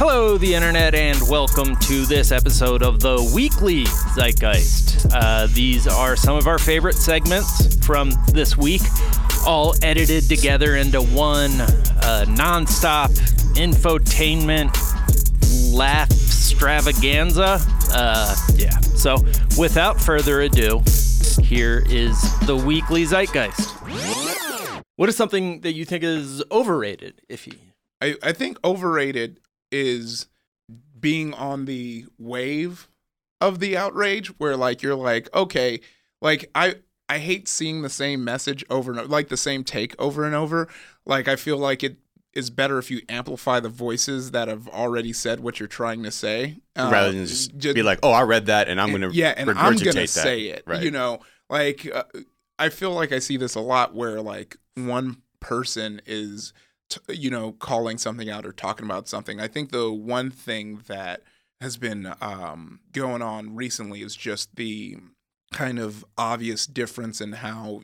Hello, the internet, and welcome to this episode of the Weekly Zeitgeist. These are some of our favorite segments from this week, all edited together into one non-stop infotainment laugh extravaganza. So without further ado, here is the Weekly Zeitgeist. What is something that you think is overrated, Iffy? I think overrated is being on the wave of the outrage where you're like, okay, I hate seeing the same message over and over, like the same take over and over. Like, I feel like it is better if you amplify the voices that have already said what you're trying to say. Rather than just be like, oh, I read that and I'm going to I'm going to say it. Right. You know, I feel like I see this a lot where one person is calling something out or talking about something. I think the one thing that has been going on recently is just the kind of obvious difference in how,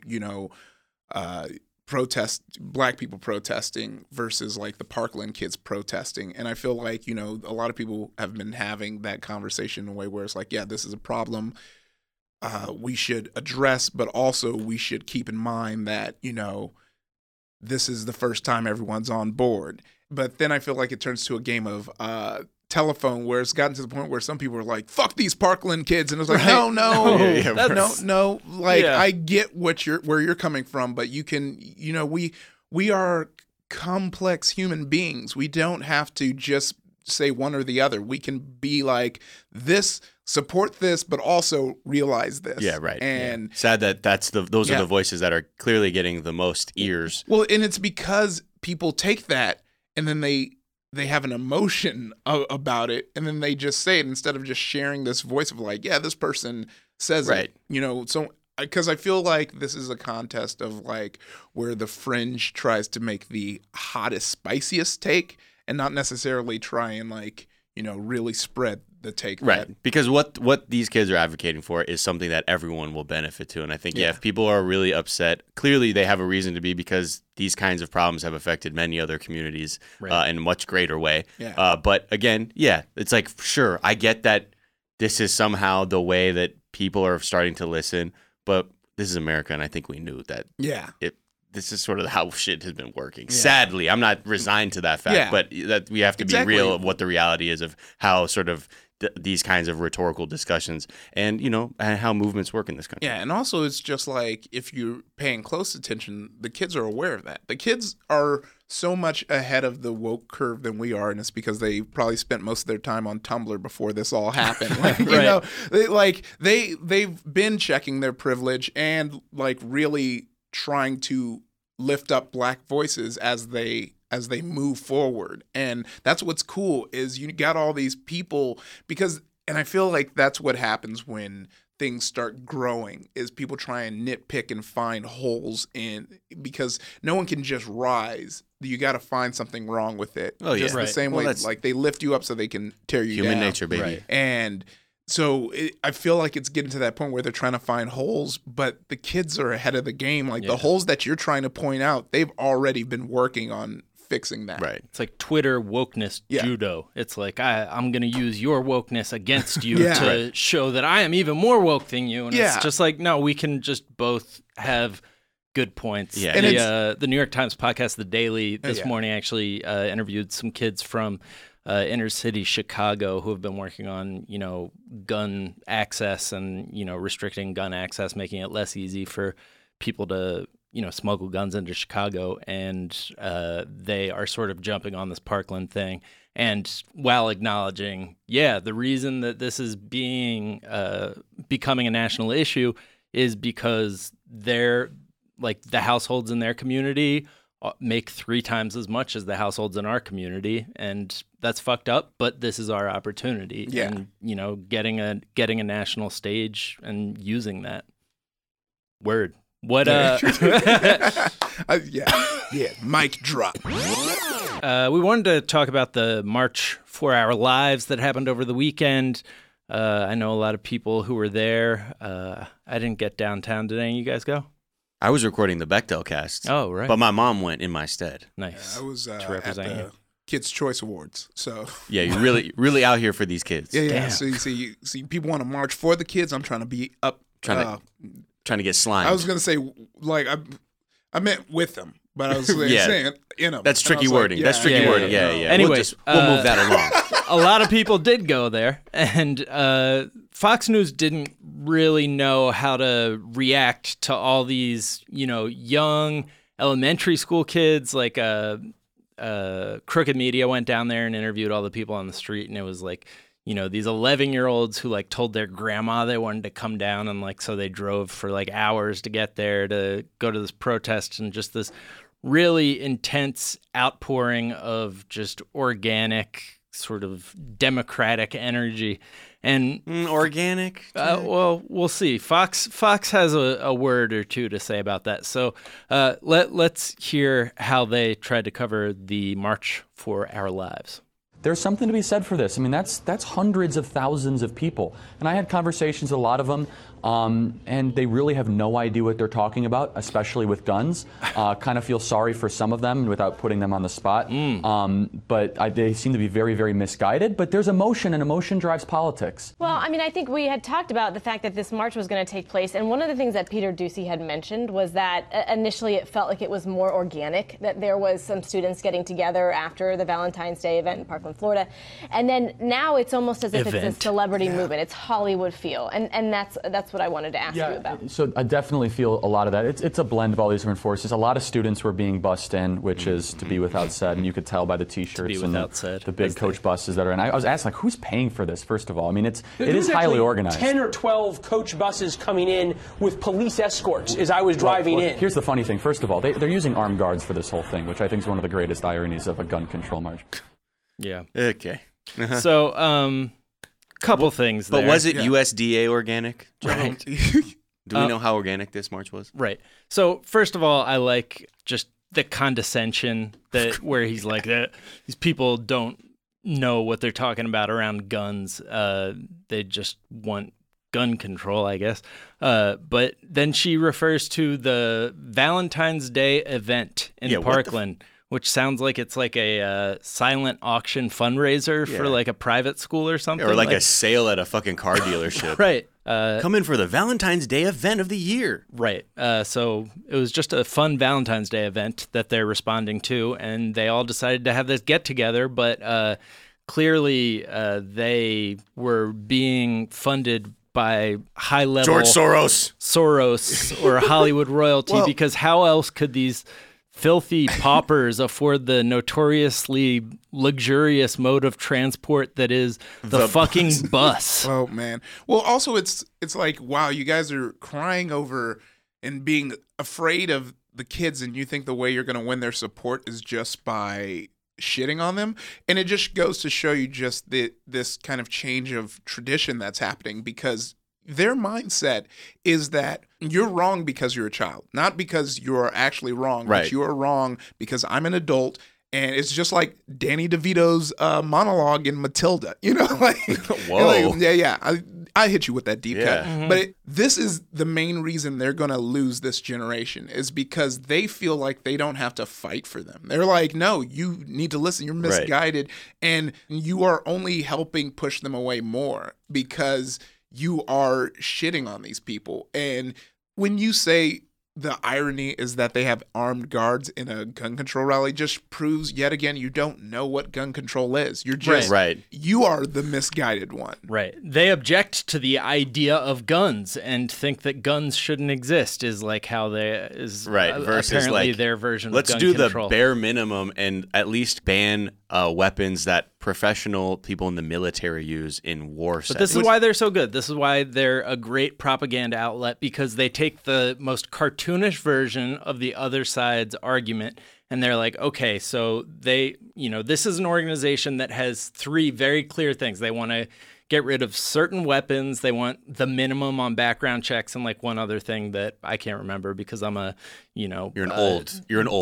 black people protesting versus the Parkland kids protesting. And I feel like, a lot of people have been having that conversation in a way where it's like, yeah, this is a problem we should address, but also we should keep in mind that, this is the first time everyone's on board. But then I feel like it turns to a game of telephone where it's gotten to the point where some people are like, fuck these Parkland kids. And it's like, right. no. I get where you're coming from, but you can, we are complex human beings. We don't have to just say one or the other. We can be like this, support this, but also realize this. Yeah, right. And sad that those are the voices that are clearly getting the most ears. Well, and it's because people take that and then they have an emotion about it, and then they just say it instead of just sharing this voice of this person says right. it. So because I feel like this is a contest of where the fringe tries to make the hottest, spiciest take, and not necessarily try and really spread the take. Right. Because what these kids are advocating for is something that everyone will benefit to. And I think, if people are really upset, clearly they have a reason to be, because these kinds of problems have affected many other communities in a much greater way. Yeah. But again, it's sure, I get that this is somehow the way that people are starting to listen, but this is America, and I think we knew that. Yeah. This is sort of how shit has been working. Yeah. Sadly, I'm not resigned to that fact, but that we have to be real of what the reality is of how sort of these kinds of rhetorical discussions and, and how movements work in this country. Yeah, and also it's just if you're paying close attention, the kids are aware of that. The kids are so much ahead of the woke curve than we are, and it's because they probably spent most of their time on Tumblr before this all happened. They've been checking their privilege and really trying to lift up black voices as they move forward. And that's what's cool is you got all these people and I feel like that's what happens when things start growing is people try and nitpick and find holes because no one can just rise. You got to find something wrong with it. Oh, yeah. Just the same way they lift you up so they can tear you down. Human nature, baby. Right. And so I feel like it's getting to that point where they're trying to find holes, but the kids are ahead of the game. The holes that you're trying to point out, they've already been working on fixing that. Right. It's like Twitter wokeness judo. It's like I'm going to use your wokeness against you to show that I am even more woke than you. And it's just no, we can just both have good points. Yeah. And the New York Times podcast, The Daily, this morning actually interviewed some kids from inner city Chicago who have been working on, gun access and, restricting gun access, making it less easy for people to, smuggle guns into Chicago. And they are sort of jumping on this Parkland thing. And while acknowledging, the reason that this is becoming a national issue is because they're the households in their community make 3 times as much as the households in our community, and that's fucked up, but this is our opportunity. And getting a national stage and using that. Word. What mic drop. We wanted to talk about the March for Our Lives that happened over the weekend. I know a lot of people who were there. I didn't get downtown. Did any of you guys go? I was recording the Bechdel cast. Oh, right. But my mom went in my stead. Nice. I was to represent at the you. Kids' Choice Awards. So yeah, you're really out here for these kids. Yeah. Damn. So you see, people want to march for the kids. I'm trying to be up, trying to get slimed. I was gonna say like I meant with them, but I was saying in them. That's tricky wording. Like, That's tricky wording. Yeah. Anyway, we'll move that along. A lot of people did go there, and Fox News didn't really know how to react to all these, young elementary school kids. Like Crooked Media went down there and interviewed all the people on the street, and it was like, these 11-year-olds who like told their grandma they wanted to come down, and like so they drove for like hours to get there to go to this protest, and just this really intense outpouring of just organic sort of democratic energy. And organic? Well, we'll see. Fox has a word or two to say about that. So let's hear how they tried to cover the March for Our Lives. There's something to be said for this. I mean, that's hundreds of thousands of people. And I had conversations with a lot of them, and they really have no idea what they're talking about, especially with guns. Kind of feel sorry for some of them without putting them on the spot. But they seem to be very, very misguided. But there's emotion, and emotion drives politics. Well, I mean, I think we had talked about the fact that this march was going to take place. And one of the things that Peter Doocy had mentioned was that initially it felt like it was more organic, that there was some students getting together after the Valentine's Day event in Parkland, Florida. And then now it's almost as if it's a celebrity movement. It's Hollywood feel. And that's what I wanted to ask you about. So I definitely feel a lot of that. It's a blend of all these different forces. A lot of students were being bussed in, which is to be without said, and you could tell by the T-shirts and the big coach buses that are in. I was asking, like, who's paying for this, first of all? I mean, it is highly organized. 10 or 12 coach buses coming in with police escorts as I was driving in. Here's the funny thing. First of all, they're using armed guards for this whole thing, which I think is one of the greatest ironies of a gun control march. Yeah. Okay. So, couple things there. But was it USDA organic? Right. Do we know how organic this march was? Right. So, first of all, I like just the condescension that where he's like that. These people don't know what they're talking about around guns. They just want gun control, I guess. But then she refers to the Valentine's Day event in Parkland, which sounds like it's like a silent auction fundraiser for like a private school or something. Or like a sale at a fucking car dealership. Right. Come in for the Valentine's Day event of the year. Right. So it was just a fun Valentine's Day event that they're responding to, and they all decided to have this get together, but clearly they were being funded by high-level George Soros or Hollywood royalty, because how else could these filthy paupers afford the notoriously luxurious mode of transport that is the fucking bus? Oh, man. Well, also, it's like, wow, you guys are crying over and being afraid of the kids, and you think the way you're going to win their support is just by shitting on them. And it just goes to show you just this kind of change of tradition that's happening, because their mindset is that you're wrong because you're a child, not because you're actually wrong, but you are wrong because I'm an adult. And it's just like Danny DeVito's monologue in Matilda, like, whoa, like, I hit you with that deep cut. Mm-hmm. But this is the main reason they're going to lose this generation, is because they feel like they don't have to fight for them. They're like, no, you need to listen. You're misguided. And you are only helping push them away more because you are shitting on these people. And when you say the irony is that they have armed guards in a gun control rally, just proves yet again you don't know what gun control is. You're just you are the misguided one. Right. They object to the idea of guns and think that guns shouldn't exist, is like how they is versus apparently like, their version of let's gun do control. The bare minimum and at least ban weapons that professional people in the military use in war settings. But this is why they're so good. This is why they're a great propaganda outlet, because they take the most cartoonish version of the other side's argument and they're like, okay, so they, this is an organization that has three very clear things. They want to get rid of certain weapons. They want the minimum on background checks, and like one other thing that I can't remember because I'm a, You're an old.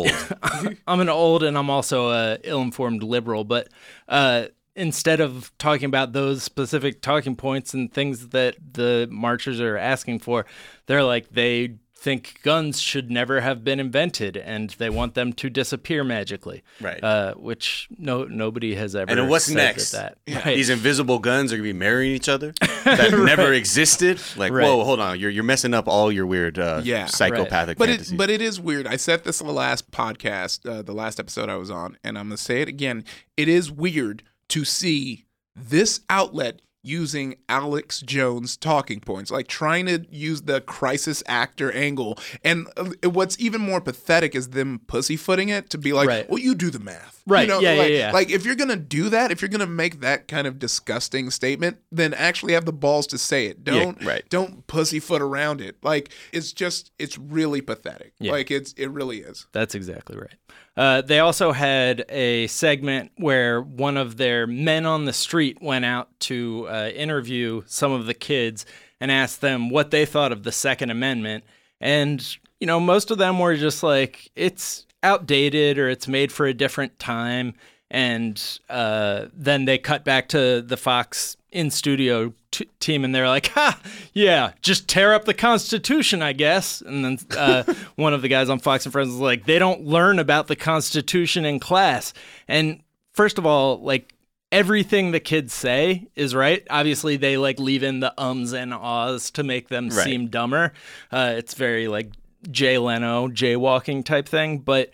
I'm an old, and I'm also a ill-informed liberal. But instead of talking about those specific talking points and things that the marchers are asking for, they're like, they think guns should never have been invented, and they want them to disappear magically. Right. Which nobody has ever. And what's said next? That. Yeah. Right. These invisible guns are gonna be marrying each other that never existed. Like, whoa, hold on, you're messing up all your weird psychopathic fantasies. But it is weird. I said this in the last podcast, the last episode I was on, and I'm gonna say it again. It is weird to see this outlet using Alex Jones talking points, like trying to use the crisis actor angle. And what's even more pathetic is them pussyfooting it to be like, well, you do the math. Right. You know, like if you're going to do that, if you're going to make that kind of disgusting statement, then actually have the balls to say it. Don't pussyfoot around it. Like it's really pathetic. Yeah. Like it really is. That's exactly right. They also had a segment where one of their men on the street went out to interview some of the kids and asked them what they thought of the Second Amendment. And, you know, most of them were just like, it's outdated or it's made for a different time. And then they cut back to the Fox in-studio team and they're like, yeah, just tear up the Constitution, I guess. And then one of the guys on Fox and Friends was like, they don't learn about the Constitution in class. And first of all, like, everything the kids say is right. Obviously, they like leave in the ums and ahs to make them seem dumber. It's very like Jay Leno, jaywalking type thing. But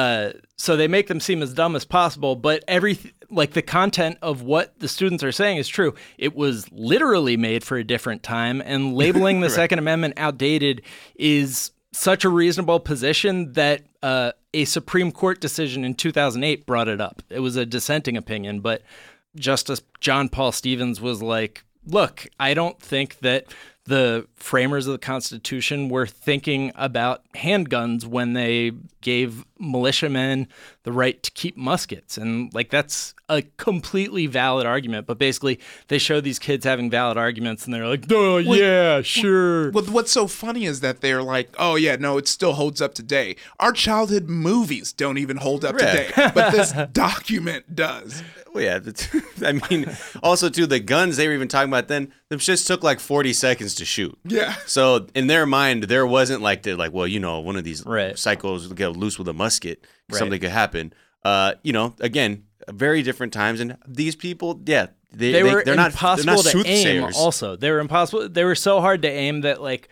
so they make them seem as dumb as possible. But like the content of what the students are saying is true. It was literally made for a different time, and labeling the Second Amendment outdated is such a reasonable position that a Supreme Court decision in 2008 brought it up. It was a dissenting opinion, but Justice John Paul Stevens was like, look, I don't think that the framers of the Constitution were thinking about handguns when they gave militiamen the right to keep muskets. And like, that's a completely valid argument. But basically, they show these kids having valid arguments and they're like, oh, yeah, sure. What's so funny is that they're like, oh, yeah, no, it still holds up today. Our childhood movies don't even hold up today. But this document does. Well, yeah, I mean, also, too, the guns they were even talking about then, them shits took like 40 seconds to shoot. Yeah. So in their mind, there wasn't like, well, you know, one of these psychos will get loose with a musket, something could happen. You know, again, very different times. And these people, they're impossible not to aim also. They were impossible. They were so hard to aim that like,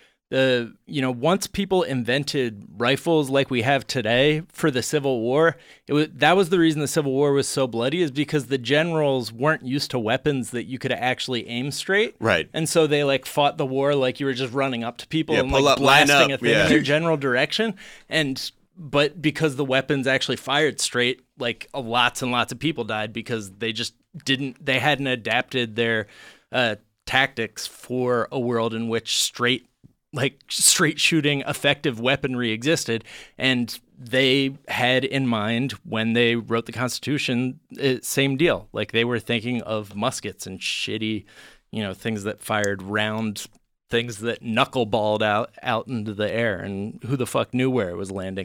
once people invented rifles like we have today for the Civil War, that was the reason the Civil War was so bloody, is because the generals weren't used to weapons that you could actually aim straight. Right. And so they like fought the war like you were just running up to people and like blasting a thing in their general direction. But because the weapons actually fired straight, like lots and lots of people died because they hadn't adapted their tactics for a world in which straight shooting effective weaponry existed. And they had in mind when they wrote the Constitution, same deal. Like they were thinking of muskets and shitty, things that fired round things that knuckleballed out into the air, and who the fuck knew where it was landing.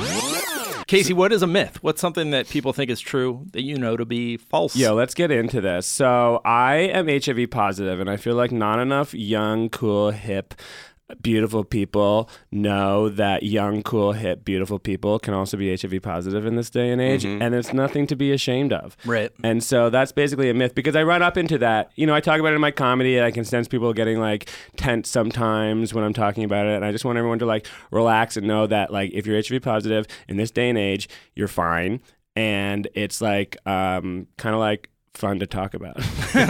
Casey, what is a myth? What's something that people think is true that you know to be false? Yo, let's get into this. So I am HIV positive, and I feel like not enough young, cool, hip, beautiful people know that young, cool, hip, beautiful people can also be HIV positive in this day and age, and it's nothing to be ashamed of. Right. And so that's basically a myth, because I run up into that. I talk about it in my comedy, and I can sense people getting like tense sometimes when I'm talking about it, and I just want everyone to like relax and know that like if you're HIV positive in this day and age, you're fine, and it's like kind of like fun to talk about.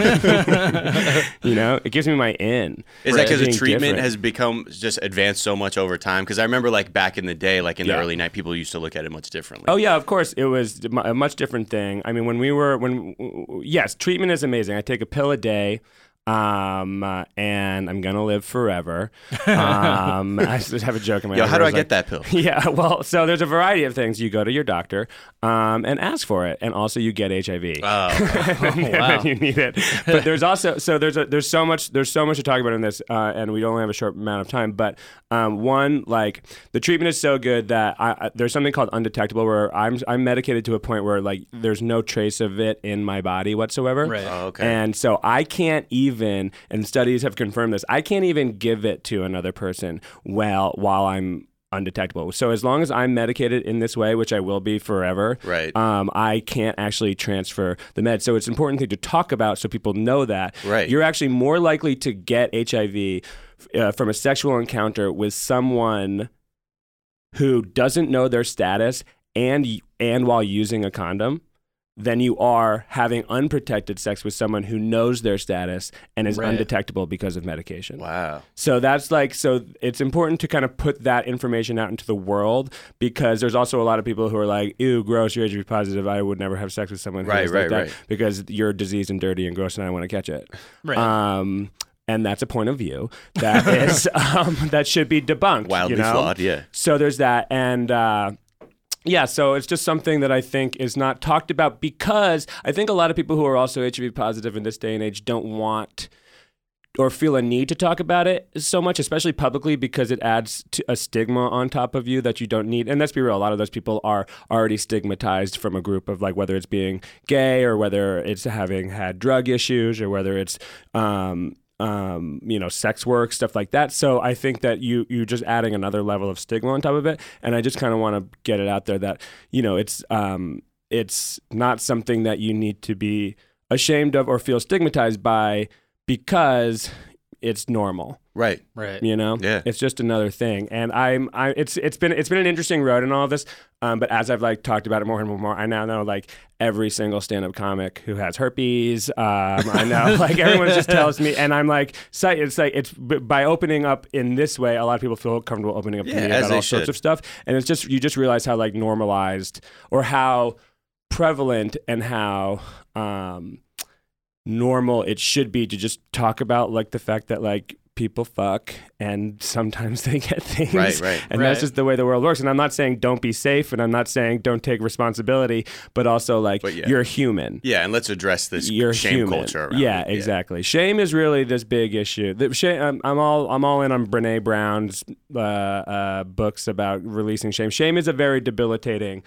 It gives me my in. Is that because the treatment has become just advanced so much over time? Because I remember like back in the day, like in the early night, people used to look at it much differently. Oh yeah, of course it was a much different thing. I mean, yes, treatment is amazing. I take a pill a day. And I'm gonna live forever. I just have a joke in my head. How do I get that pill? Yeah, well, so there's a variety of things. You go to your doctor and ask for it, and also you get HIV. Oh, wow. You need it. But there's also there's so much to talk about in this, and we only have a short amount of time. But one, like the treatment is so good that there's something called undetectable, where I'm medicated to a point where like there's no trace of it in my body whatsoever. Right. Oh, okay. And so I can't even even, and studies have confirmed this, I can't even give it to another person while I'm undetectable. So as long as I'm medicated in this way, which I will be forever, right. I can't actually transfer the med. So it's an important thing to talk about so people know that. Right. You're actually more likely to get HIV from a sexual encounter with someone who doesn't know their status and while using a condom than you are having unprotected sex with someone who knows their status and is undetectable because of medication. Wow. So so it's important to kind of put that information out into the world, because there's also a lot of people who are like, ew, gross, you're HIV positive. I would never have sex with someone who is like that because you're diseased and dirty and gross and I want to catch it. Right. And that's a point of view that is that should be debunked. Wildly flawed, yeah. So there's that. And yeah, so it's just something that I think is not talked about, because I think a lot of people who are also HIV positive in this day and age don't want or feel a need to talk about it so much, especially publicly, because it adds to a stigma on top of you that you don't need. And let's be real, a lot of those people are already stigmatized from a group of, like, whether it's being gay or whether it's having had drug issues or whether it's sex work, stuff like that. So I think that you're just adding another level of stigma on top of it. And I just kind of want to get it out there that, it's not something that you need to be ashamed of or feel stigmatized by, because it's normal. Right. Yeah. It's just another thing. And it's been an interesting road in all of this. But as I've talked about it more and more, I now know every single stand-up comic who has herpes. I know everyone just tells me, and I'm like, it's by opening up in this way, a lot of people feel comfortable opening up to me about all sorts of stuff. And it's just, you just realize how normalized or how prevalent and how normal it should be to just talk about the fact that people fuck and sometimes they get things. Right. And that's just the way the world works. And I'm not saying don't be safe, and I'm not saying don't take responsibility, but also you're human. Yeah, and let's address this shame culture around it. Exactly. Shame is really this big issue. I'm all in on Brené Brown's books about releasing shame. Shame is a very debilitating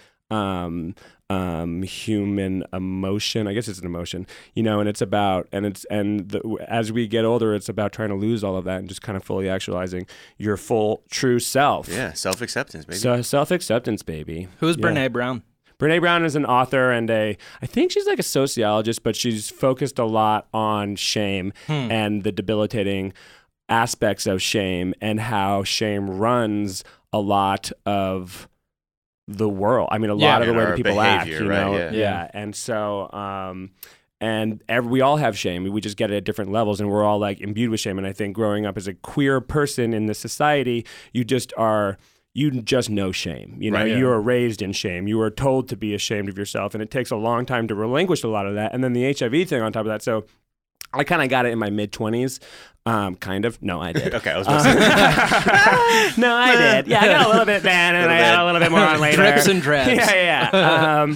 human emotion. I guess it's an emotion, and it's about, as we get older, it's about trying to lose all of that and just kind of fully actualizing your full true self. Yeah, self-acceptance, baby. So self-acceptance, baby. Who's Brené Brown? Brené Brown is an author and I think she's a sociologist, but she's focused a lot on shame and the debilitating aspects of shame and how shame runs a lot of the world. I mean, a lot of the way that people act, right? Yeah. And so, we all have shame. We just get it at different levels, and we're all imbued with shame. And I think growing up as a queer person in this society, you just know shame. You are raised in shame. You are told to be ashamed of yourself, and it takes a long time to relinquish a lot of that. And then the HIV thing on top of that. So I kind of got it in my mid-20s. Kind of. No, I did. Okay, I was going to say. No, I did. Yeah, I got a little bit then, and I got a little bit more on later. Drips and drabs. Yeah.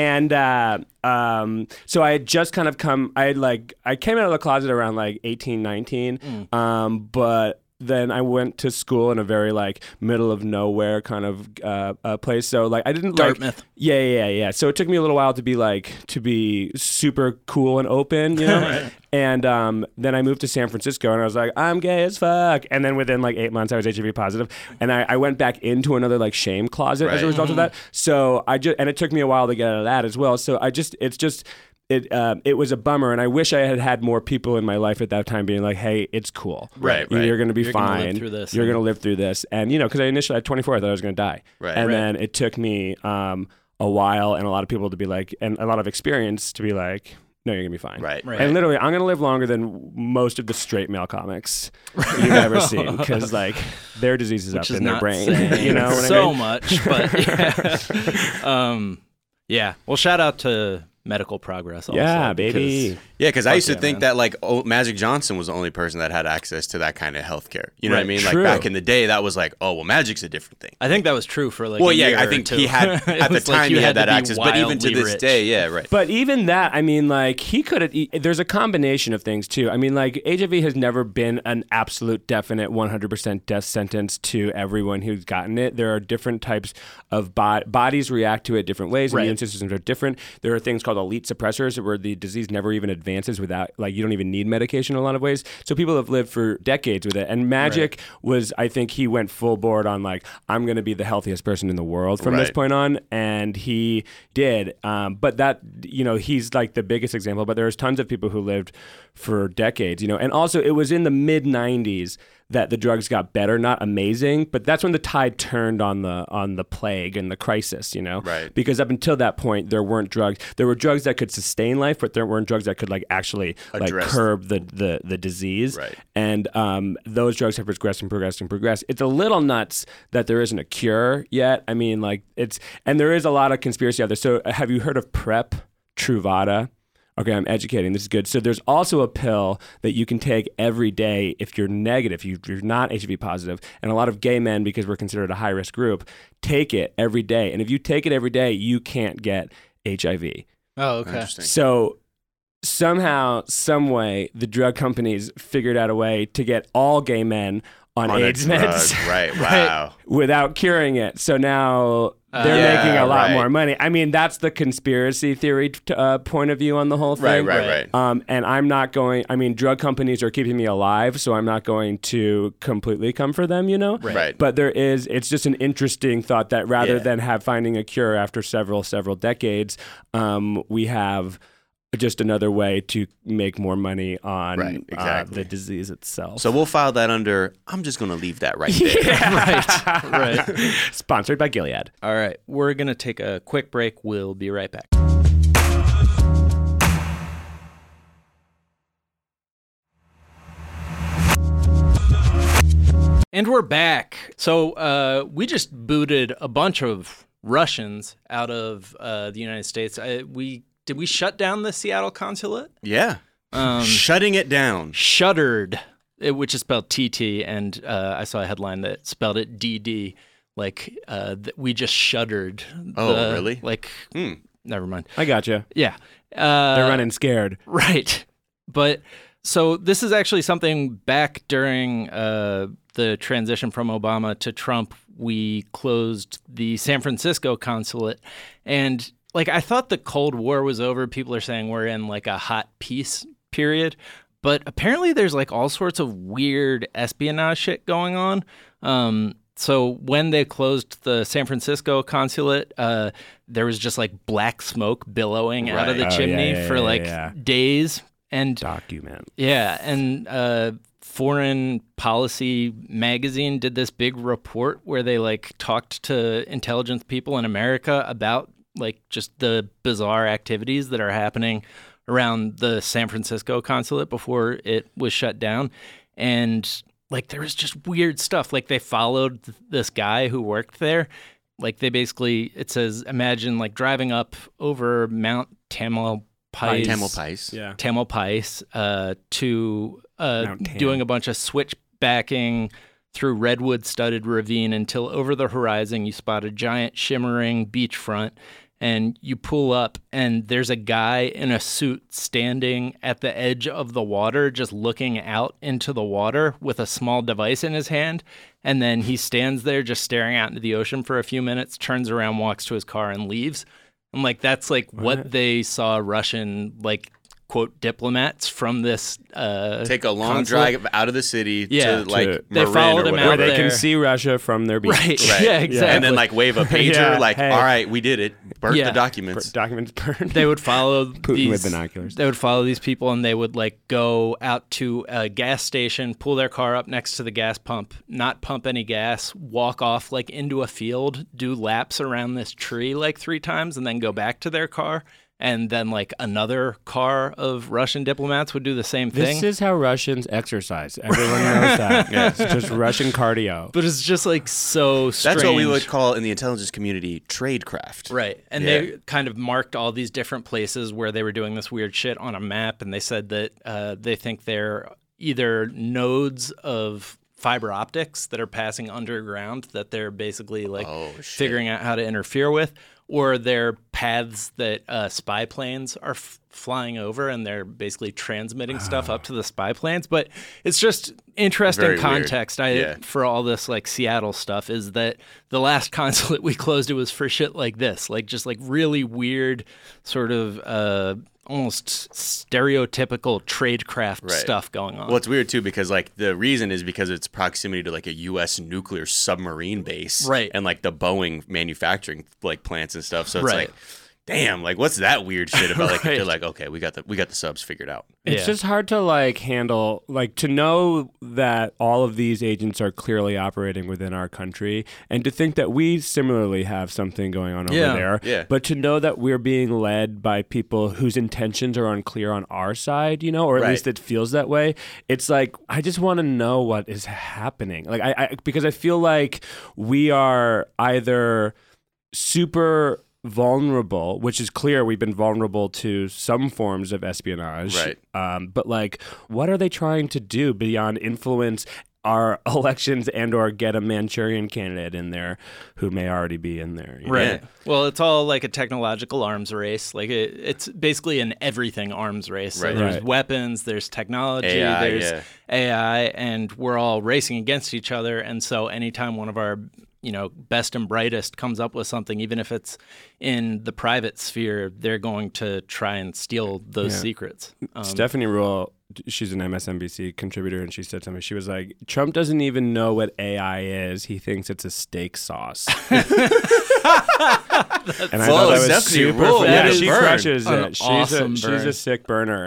So I had just kind of I came out of the closet around 18, 19. But then I went to school in a very middle of nowhere kind of place. So I didn't Dartmouth. Yeah. So it took me a little while to be super cool and open, Right. And then I moved to San Francisco and I was like, I'm gay as fuck. And then within 8 months I was HIV positive, and I went back into another shame closet as a result of that. So and it took me a while to get out of that as well. So it was a bummer, and I wish I had more people in my life at that time being like, hey, it's cool. Right. You're going to be You're fine. Gonna live through this. You're going to live through this. And, because I initially at 24, I thought I was going to die. Right. And then it took me a while and a lot of people to be and a lot of experience to be like, no, you're going to be fine. Right. And literally, I'm going to live longer than most of the straight male comics you've ever seen, because their disease is up in their brain. You know what I mean? Much, but yeah. Well, shout out to medical progress also. Yeah, baby. Because I used to think that Magic Johnson was the only person that had access to that kind of healthcare. You know what I mean? True. Back in the day, that was Magic's a different thing. I think that was true for a year I think or two. He had at the time he had that access, but even to this day, yeah, right. But even that, I mean, he could have. There's a combination of things too. I mean, HIV has never been an absolute, definite, 100% death sentence to everyone who's gotten it. There are different types of bodies react to it different ways. Immune systems are different. There are things called called elite suppressors, where the disease never even advances without, like, you don't even need medication in a lot of ways. So people have lived for decades with it. And Magic was, I think he went full board on, like, I'm going to be the healthiest person in the world from this point on. And he did. But that, you know, he's like the biggest example. But there's tons of people who lived for decades, you know. And also, it was in the mid 90s that the drugs got better, not amazing, but that's when the tide turned on the plague and the crisis, you know? Right. Because up until that point, there weren't drugs. There were drugs that could sustain life, but there weren't drugs that could, like, actually like curb the disease. Right. And those drugs have progressed and progressed and progressed. It's a little nuts that there isn't a cure yet. I mean, like, and there is a lot of conspiracy out there. So have you heard of PrEP, Truvada? Okay, I'm educating. This is good. So there's also a pill that you can take every day if you're negative, if you're not HIV positive. And a lot of gay men, because we're considered a high-risk group, take it every day. And if you take it every day, you can't get HIV. Oh, okay. Interesting. So somehow, some way, the drug companies figured out a way to get all gay men on AIDS meds. Right, wow. Without curing it. So now they're making a lot more money. I mean, that's the conspiracy theory point of view on the whole thing. Right. And I'm not going, I mean, drug companies are keeping me alive, so I'm not going to completely come for them, you know? Right. But it's just an interesting thought that rather than finding a cure after several decades, we have just another way to make more money on the disease itself. So we'll file that under, I'm just going to leave that right there. Right. Sponsored by Gilead. All right. We're going to take a quick break. We'll be right back. And we're back. So we just booted a bunch of Russians out of the United States. Did we shut down the Seattle consulate? Yeah. Shutting it down. Shuttered, which is spelled TT, and I saw a headline that spelled it DD. Like, we just shuttered. Oh, really? Like, never mind. I gotcha. Yeah. They're running scared. Right. But so this is actually something back during the transition from Obama to Trump. We closed the San Francisco consulate, and like, I thought the Cold War was over. People are saying we're in like a hot peace period, but apparently there's like all sorts of weird espionage shit going on. So when they closed the San Francisco consulate, there was just like black smoke billowing out of the chimney for days. And document. Yeah. And Foreign Policy magazine did this big report where they like talked to intelligence people in America about like just the bizarre activities that are happening around the San Francisco consulate before it was shut down. And like, there was just weird stuff. Like, they followed this guy who worked there. Like, they basically, it says, imagine like driving up over Mount Tamalpais. Yeah. Tamalpais to doing a bunch of switchbacking through redwood-studded ravine until over the horizon you spot a giant shimmering beachfront, and you pull up and there's a guy in a suit standing at the edge of the water just looking out into the water with a small device in his hand, and then he stands there just staring out into the ocean for a few minutes, turns around, walks to his car, and leaves. I'm like, that's like what they saw Russian, like, quote, diplomats from this take a long drive out of the city to like they Marin followed or him whatever. Where they there. can see Russia from their beach. Right. Yeah, exactly. And then like wave a pager, Hey. all right, we did it. Burn the documents. Documents burned. They would follow Putin with binoculars. They would follow these people, and they would like go out to a gas station, pull their car up next to the gas pump, not pump any gas, walk off like into a field, do laps around this tree like 3 times, and then go back to their car. And then, like, another car of Russian diplomats would do the same thing. This is how Russians exercise. Everyone knows that. It's just Russian cardio. But it's just, like, so strange. That's what we would call, in the intelligence community, tradecraft. Right. And they kind of marked all these different places where they were doing this weird shit on a map. And they said that they think they're either nodes of fiber optics that are passing underground that they're basically, like, figuring out how to interfere with, or they're paths that spy planes are flying over, and they're basically transmitting stuff up to the spy planes. But it's just interesting Very context weird. for all this like Seattle stuff is that the last consulate we closed, it was for shit like this, like just like really weird sort of almost stereotypical tradecraft stuff going on. Well, it's weird too because like the reason is because it's proximity to like a U.S. nuclear submarine base, right? And like the Boeing manufacturing like plants and stuff. So it's like, damn, like what's that weird shit about? Like they're like, okay, we got the subs figured out. It's just hard to like handle, like to know that all of these agents are clearly operating within our country, and to think that we similarly have something going on over there. Yeah. But to know that we're being led by people whose intentions are unclear on our side, you know, or at least it feels that way. It's like I just want to know what is happening. Like I because I feel like we are either super vulnerable, which is clear we've been vulnerable to some forms of espionage. Right. But like, what are they trying to do beyond influence our elections and or get a Manchurian candidate in there who may already be in there? Right. Well, it's all like a technological arms race. Like it's basically an everything arms race. So there's weapons, there's technology, there's AI, and we're all racing against each other. And so anytime one of our best and brightest comes up with something, even if it's in the private sphere, they're going to try and steal those secrets. Stephanie Ruhle, she's an MSNBC contributor, and she said something. She was like, Trump doesn't even know what AI is. He thinks it's a steak sauce. And I thought that was super funny. Yeah, she crushes it. Awesome she's a sick burner.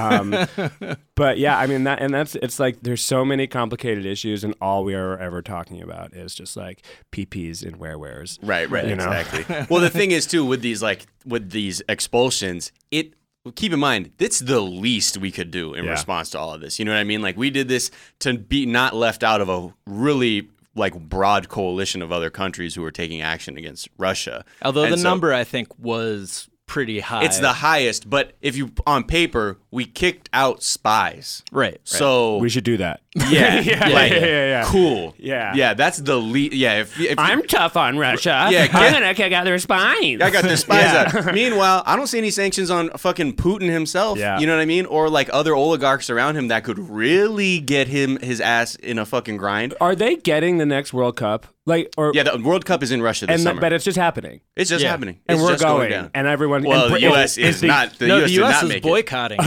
But yeah, I mean it's like there's so many complicated issues, and all we are ever talking about is just like PPs and where's. Right, exactly. Well, the thing is too with these expulsions, keep in mind, it's the least we could do in response to all of this. You know what I mean? Like we did this to be not left out of a really like broad coalition of other countries who were taking action against Russia. Although the number I think was pretty high. It's the highest, but if you on paper, we kicked out spies. Right. So we should do that. Yeah. Cool. Yeah. That's the lead. Yeah. If I'm tough on Russia. Yeah. I'm gonna kick out their spies. I got their spies out. Meanwhile, I don't see any sanctions on fucking Putin himself. Yeah. You know what I mean? Or like other oligarchs around him that could really get his ass in a fucking grind. Are they getting the next World Cup? The World Cup is in Russia this summer. But it's just happening. It's just happening. And it's we're just going down. and everyone. Well, the U.S. is not. The U.S. is boycotting.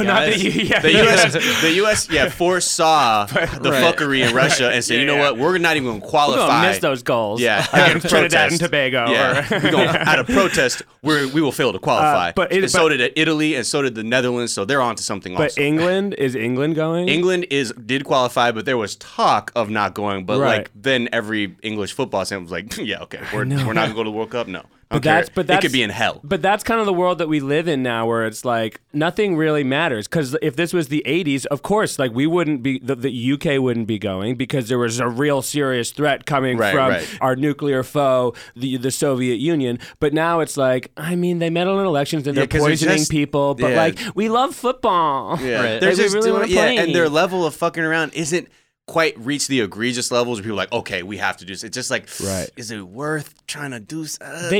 The U.S. foresaw the fuckery in Russia and said, you know what, we're not even going to qualify. We're going to miss those goals. Against Trinidad and Tobago. Yeah. We're going out of protest. We will fail to qualify. So did Italy, and so did the Netherlands. So they're on to something. But also. is England going? England did qualify, but there was talk of not going. But like then every English football team was like, yeah, okay, we're not going to go to the World Cup. No. It could be in hell. But that's kind of the world that we live in now, where it's like nothing really matters. Because if this was the 80s, of course, like we wouldn't be, the UK wouldn't be going because there was a real serious threat coming from our nuclear foe, the Soviet Union. But now it's like, I mean, they meddle in elections and they're poisoning people. But like, we love football. Yeah, They're just really want to play. And their level of fucking around isn't quite reach the egregious levels where people are like, okay, we have to do this. It's just like, is it worth trying to do?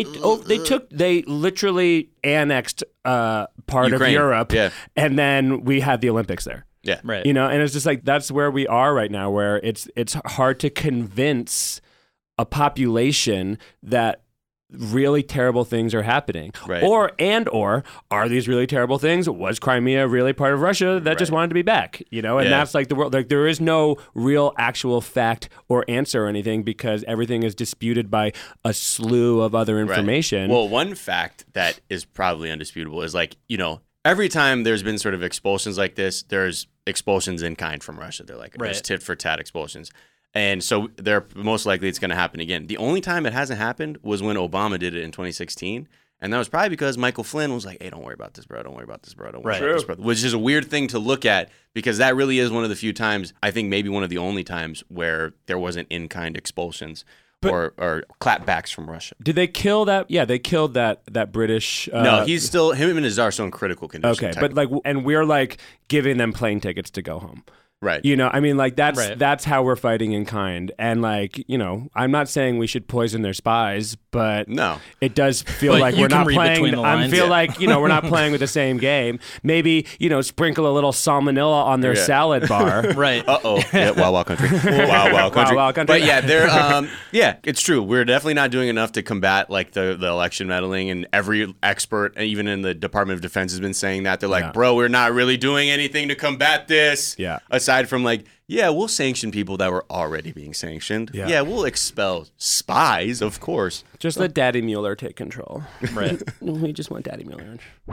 They literally annexed part Ukraine. of Europe, and then we had the Olympics there. Yeah, right. You know, and it's just like that's where we are right now, where it's hard to convince a population that really terrible things are happening. Right. Or are these really terrible things? Was Crimea really part of Russia that just wanted to be back? You know, and that's like the world. Like there is no real actual fact or answer or anything because everything is disputed by a slew of other information. Well, one fact that is probably undisputable is like, you know, every time there's been sort of expulsions like this, there's expulsions in kind from Russia. They're like, there's tit for tat expulsions. And so they're most likely it's going to happen again. The only time it hasn't happened was when Obama did it in 2016. And that was probably because Michael Flynn was like, hey, don't worry about this, bro. Don't worry about this, bro. Don't worry about this, bro. Which is a weird thing to look at because that really is one of the few times, I think maybe one of the only times where there wasn't in-kind expulsions or clapbacks from Russia. Did they kill that? Yeah, they killed that British. No, he's still, him and his are still in critical condition. Okay, but like, and we're like giving them plane tickets to go home. Right. You know, I mean, like that's how we're fighting in kind. And like, you know, I'm not saying we should poison their spies, but no, it does feel like we're not playing. I feel like, you know, we're not playing with the same game. Maybe, you know, sprinkle a little salmonella on their salad bar. Right. Yeah, Wild Country. Wild Country. Wild Country. But yeah, they're yeah, it's true. We're definitely not doing enough to combat like the election meddling, and every expert, even in the Department of Defense, has been saying that. They're like, bro, we're not really doing anything to combat this. Yeah. Aside from like, yeah, we'll sanction people that were already being sanctioned. Yeah, we'll expel spies, of course. Just let Daddy Mueller take control. Right. We just want Daddy Mueller.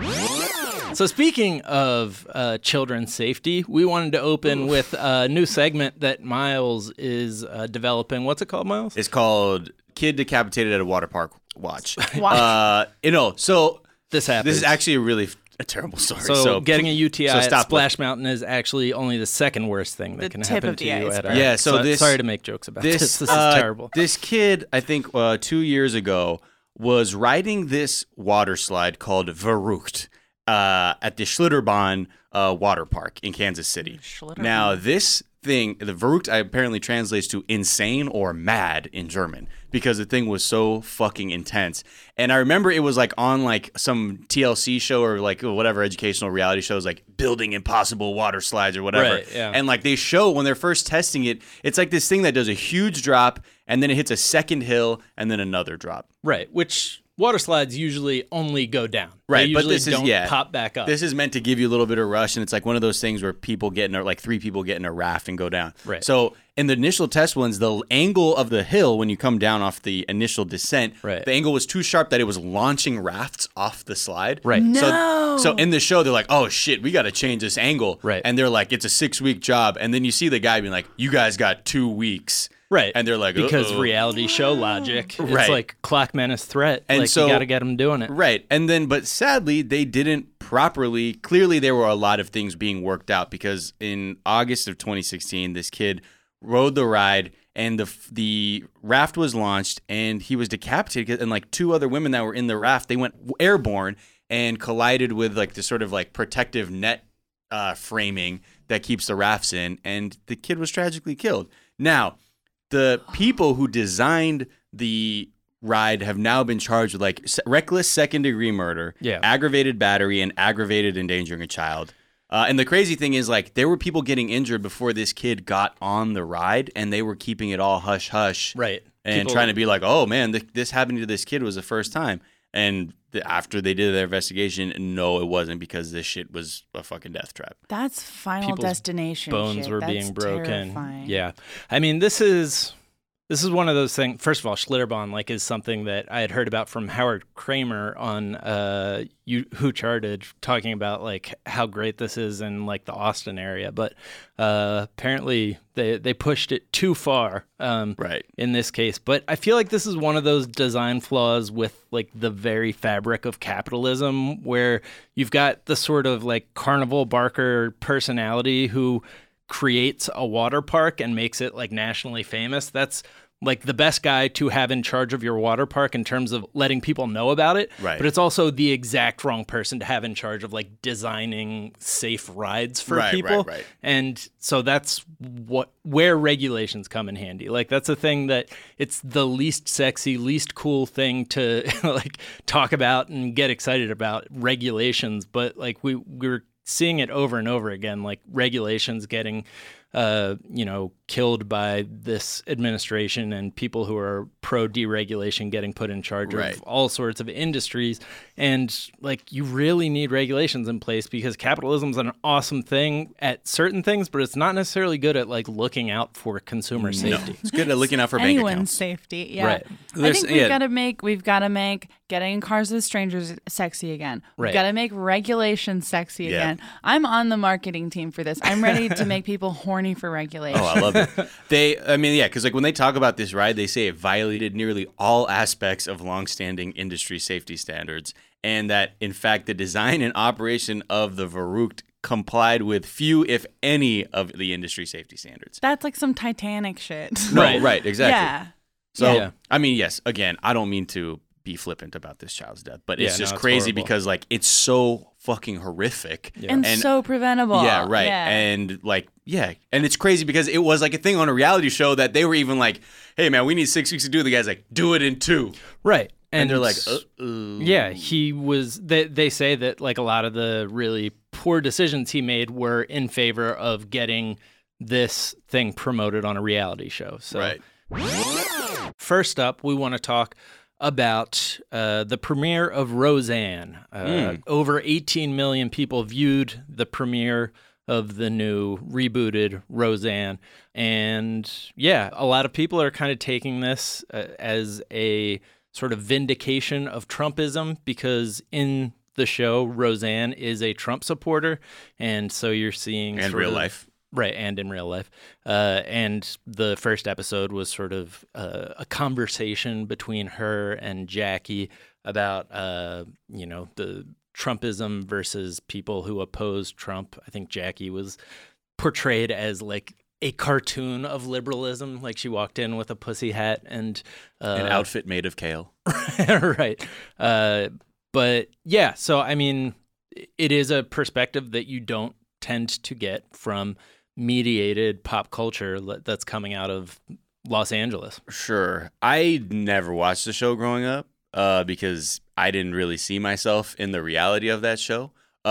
So speaking of children's safety, we wanted to open with a new segment that Miles is developing. What's it called, Miles? It's called Kid Decapitated at a Water Park Watch. You know, so this happens. This is actually a terrible story. So getting a UTI at Splash Mountain is actually only the second worst thing that can happen to you at a... sorry to make jokes about this. This is terrible. This kid, I think 2 years ago, was riding this water slide called Verrückt at the Schlitterbahn water park in Kansas City. Now, this thing, the Verrückt apparently translates to insane or mad in German, because the thing was so fucking intense. And I remember it was like on like some TLC show or like whatever educational reality shows, like building impossible water slides or whatever. Right, yeah. And like they show when they're first testing it, it's like this thing that does a huge drop and then it hits a second hill and then another drop. Right, which water slides usually only go down. Right, they but this don't is pop back up. This is meant to give you a little bit of rush, and it's like one of those things where people get in, like 3 people get in a raft and go down. Right. So in the initial test ones, the angle of the hill when you come down off the initial descent, the angle was too sharp that it was launching rafts off the slide. Right. No. So in the show, they're like, "Oh shit, we got to change this angle." Right. And they're like, "It's a 6-week job," and then you see the guy being like, "You guys got 2 weeks." Right. And they're like, because reality show logic. It's Right. like clock menace threat. And like, so, you got to get them doing it. Right. And then, but sadly, they didn't properly. Clearly, there were a lot of things being worked out, because in August of 2016, this kid rode the ride and the raft was launched and he was decapitated. And like 2 other women that were in the raft, they went airborne and collided with like this sort of like protective net framing that keeps the rafts in. And the kid was tragically killed. Now, the people who designed the ride have now been charged with like reckless second-degree murder, aggravated battery, and aggravated endangering a child. And the crazy thing is, like, there were people getting injured before this kid got on the ride, and they were keeping it all hush-hush. Right. And trying to be like, oh, man, this happening to this kid was the first time. And after they did their investigation, no, it wasn't, because this shit was a fucking death trap. That's Final People's Destination bones shit. were That's being broken. terrifying. Yeah. I mean, this is one of those things. First of all, Schlitterbahn is something that I had heard about from Howard Kramer on Who Charted, talking about like how great this is in like the Austin area. But apparently they pushed it too far in this case. But I feel like this is one of those design flaws with like the very fabric of capitalism, where you've got the sort of like carnival barker personality who creates a water park and makes it like nationally famous. That's like the best guy to have in charge of your water park in terms of letting people know about it. Right. But it's also the exact wrong person to have in charge of like designing safe rides for people. Right. And so that's where regulations come in handy. Like that's a thing that it's the least sexy, least cool thing to like talk about and get excited about, regulations. But like we're seeing it over and over again, like regulations getting, killed by this administration, and people who are pro-deregulation getting put in charge of all sorts of industries. And like, you really need regulations in place, because capitalism's an awesome thing at certain things, but it's not necessarily good at like looking out for consumer safety. No. It's good at looking out for bank anyone's accounts. safety. Yeah. Right. I think we've got to make getting in cars with strangers sexy again. We've got to make regulations sexy again. I'm on the marketing team for this. I'm ready to make people horny for regulation. Oh, I love it. Because like when they talk about this ride, they say it violated nearly all aspects of longstanding industry safety standards, and that in fact the design and operation of the Verrückt complied with few, if any, of the industry safety standards. That's like some Titanic shit. Right, exactly. Yeah. So, I mean, yes, again, I don't mean to be flippant about this child's death, but it's just crazy horrible. Because like it's so fucking horrific and so preventable. Yeah, right. Yeah. And like, and it's crazy because it was like a thing on a reality show that they were even like, hey man, we need 6 weeks to do it. The guy's like, do it in 2. Right. And they're like, yeah, he was. They say that like a lot of the really poor decisions he made were in favor of getting this thing promoted on a reality show. So, right. First up, we want to talk about the premiere of Roseanne. Over 18 million people viewed the premiere of the new rebooted Roseanne. And yeah, a lot of people are kind of taking this as a sort of vindication of Trumpism, because in the show, Roseanne is a Trump supporter. And so you're seeing... And real life. Right, and in real life. And the first episode was sort of a conversation between her and Jackie about, the Trumpism versus people who oppose Trump. I think Jackie was portrayed as like a cartoon of liberalism, like she walked in with a pussy hat and an outfit made of kale. Right. But yeah, so I mean, it is a perspective that you don't tend to get from mediated pop culture that's coming out of Los Angeles. Sure. I never watched the show growing up because I didn't really see myself in the reality of that show.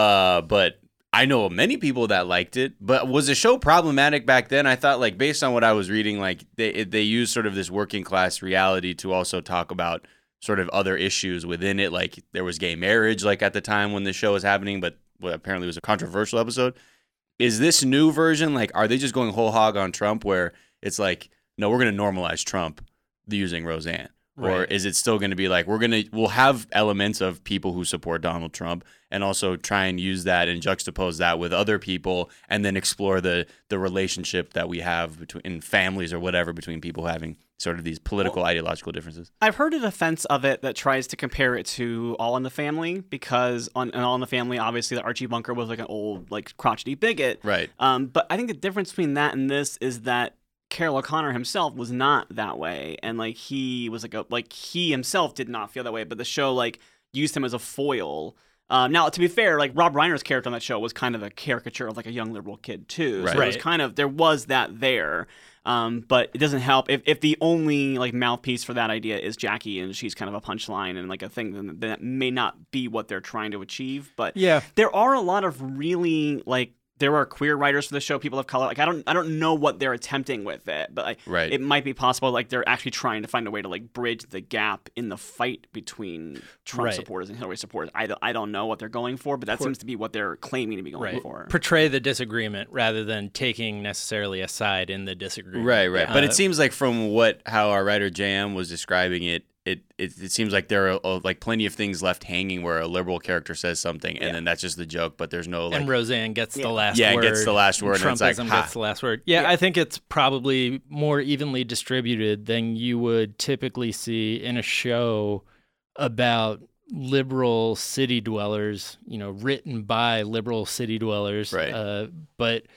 But I know many people that liked it. But was the show problematic back then? I thought, like, based on what I was reading, like they used sort of this working class reality to also talk about sort of other issues within it. Like there was gay marriage, like at the time when the show was happening, but what apparently was a controversial episode. Is this new version, like, are they just going whole hog on Trump where it's like, no, we're going to normalize Trump using Roseanne? Right. Or is it still going to be like, we'll have elements of people who support Donald Trump and also try and use that and juxtapose that with other people and then explore the relationship that we have in families or whatever between people having sort of these political ideological differences? I've heard a defense of it that tries to compare it to All in the Family, because on All in the Family, obviously, the Archie Bunker was like an old, like, crotchety bigot. Right. But I think the difference between that and this is that Carroll O'Connor himself was not that way, and like he was he himself did not feel that way, but the show like used him as a foil. Now, to be fair, like Rob Reiner's character on that show was kind of a caricature of like a young liberal kid too. Right. So it was kind of, there was that there. But it doesn't help if the only like mouthpiece for that idea is Jackie and she's kind of a punchline and like a thing, then that may not be what they're trying to achieve. But yeah, there are a lot of really like, there are queer writers for the show, people of color. Like I don't know what they're attempting with it, but like, right. It might be possible like they're actually trying to find a way to like bridge the gap in the fight between Trump supporters and Hillary supporters. I don't know what they're going for, but that seems to be what they're claiming to be going for. Portray the disagreement rather than taking necessarily a side in the disagreement. Right. But it seems like from how our writer JM was describing it, it seems like there are like plenty of things left hanging where a liberal character says something and then that's just the joke, but there's no like... And Roseanne gets the last word. Yeah, gets the last word. Trumpism and it's like, gets the last word. Yeah, I think it's probably more evenly distributed than you would typically see in a show about liberal city dwellers, written by liberal city dwellers. Right. But